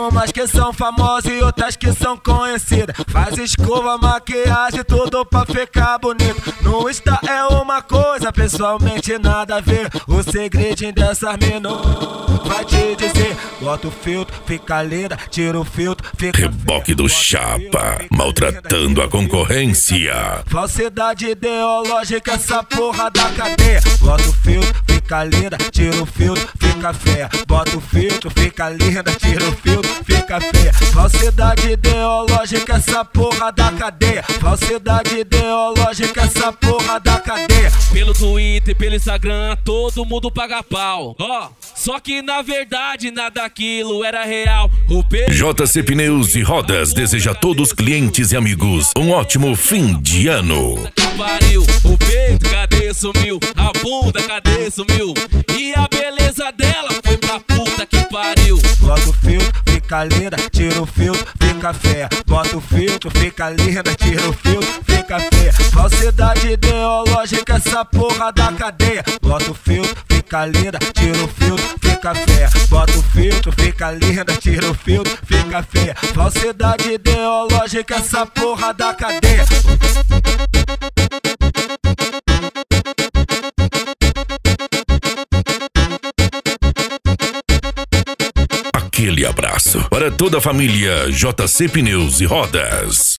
umas que são famosas e outras que são conhecidas. Faz escova, maquiagem, tudo pra ficar bonito. No Insta é uma coisa, pessoalmente nada a ver. O segredinho dessas minas vai te dizer: bota o filtro, fica linda, tira o filtro, fica Reboque do Chapa, maltratando a concorrência. Falsidade ideológica, essa porra da cadeia. Bota o filtro, fica linda, tira o filtro, fica feia. Bota o filtro, fica linda, tira o filtro, fica feia. Falsidade ideológica, essa porra da cadeia. Falsidade ideológica, essa porra da cadeia. Pelo Twitter, pelo Instagram, todo mundo paga pau. Ó, só que na verdade nada daquilo era real. JC Pneus e Rodas deseja a todos os clientes e amigos um ótimo fim de ano. Pariu, o peito cadê sumiu? A bunda cadê sumiu? E a beleza dela foi pra puta que pariu. Bota o filtro, fica linda, tira o filtro, fica feia. Bota o filtro, fica linda, tira o filtro, fica feia. Falsidade ideológica, essa porra da cadeia. Bota o filtro, fica linda, tira o filtro, fica feia. Bota o filtro, fica linda, tira o filtro, fica feia. Falsidade ideológica, essa porra da cadeia. Aquele abraço para toda a família JC Pneus e Rodas.